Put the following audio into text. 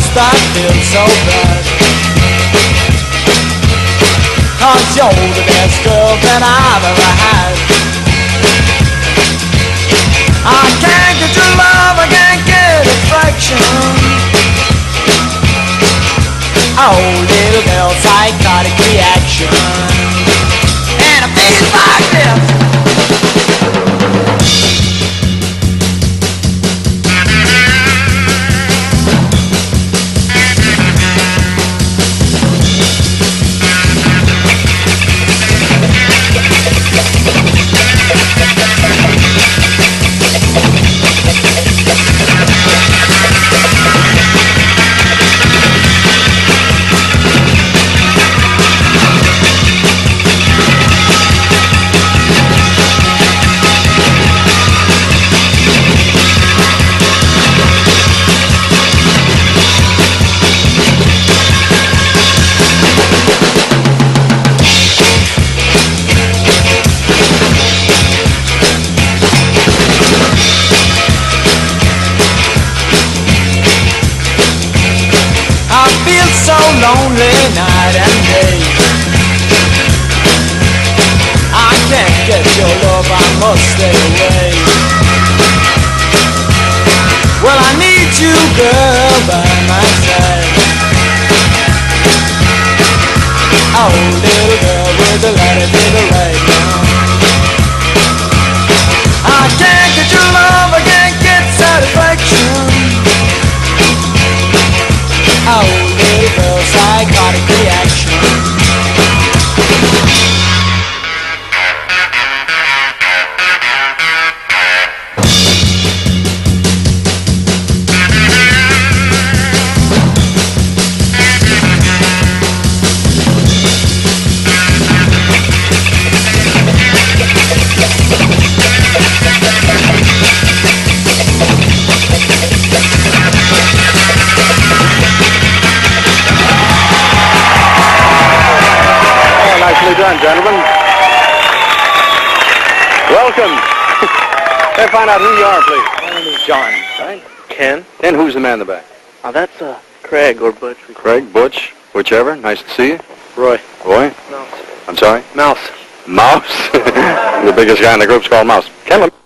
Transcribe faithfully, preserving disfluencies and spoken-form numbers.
start feeling so bad. Cause you're the best girlfriend I've ever had. I can't get your love, I can't get affection. Oh, little girl, psychotic reaction. And it feels like this. I feel so lonely night and day. I can't get your love, I must stay away. Well, I need you, girl, by my side. Oh, little girl with the light of the right now. I can't get your love, I can't get satisfaction. Oh, little girl, psychotic reaction. Nicely done, gentlemen. Welcome. May I find out who you are, please? My name is John. Right. Ken? And who's the man in the back? Oh, that's uh, Craig or Butch. Craig, Butch, whichever. Nice to see you. Roy. Roy? Mouse. I'm sorry? Mouse. Mouse? The biggest guy in the group's called Mouse. Ken,